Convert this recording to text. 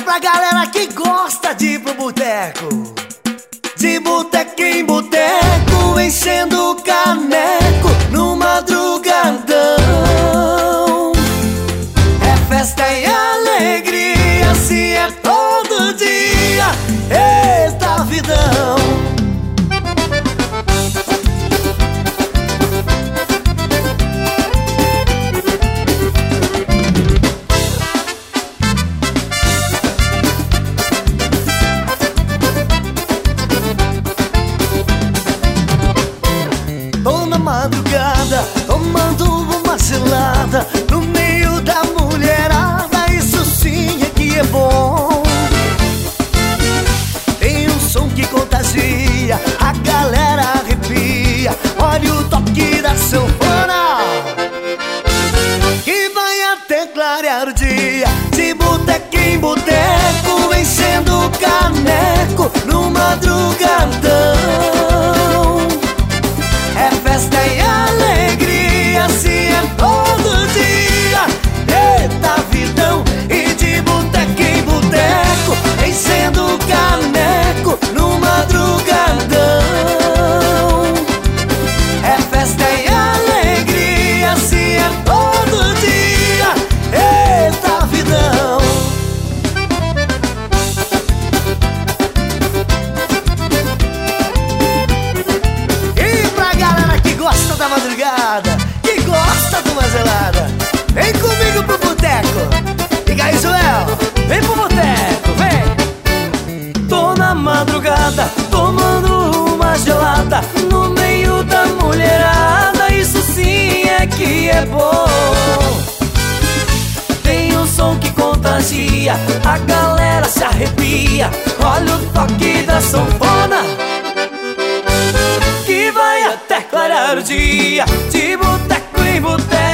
pra galera que gosta de ir pro boteco. De boteco em boteco, enchendo o caneco no madrugadão. É festa e alegria, assim é todo dia. Eita vidão. Tô na madrugada, tomando uma gelada no meio da mulherada, isso sim é que é bom. Tem um som que contagia, a galera arrepia. Olha o toque da sanfona, que vai até clarear o dia. De boteco em boteco, enchendo o caneco no madrugadão. É festa e alegria, assim é todo dia. Eita vidão. E de boteco em boteco, enchendo o caneco no madrugadão. É festa e alegria, assim é todo dia. Eita vidão. Gosta da madrugada, que gosta de uma gelada, vem comigo pro boteco. Liga aí, Joel, vem pro boteco, vem. Tô na madrugada, tomando uma gelada no meio da mulherada, isso sim é que é bom. Tem um som que contagia, a galera se arrepia. Olha o toque da sanfona, que vai até clarear o dia. De boteco em boteco,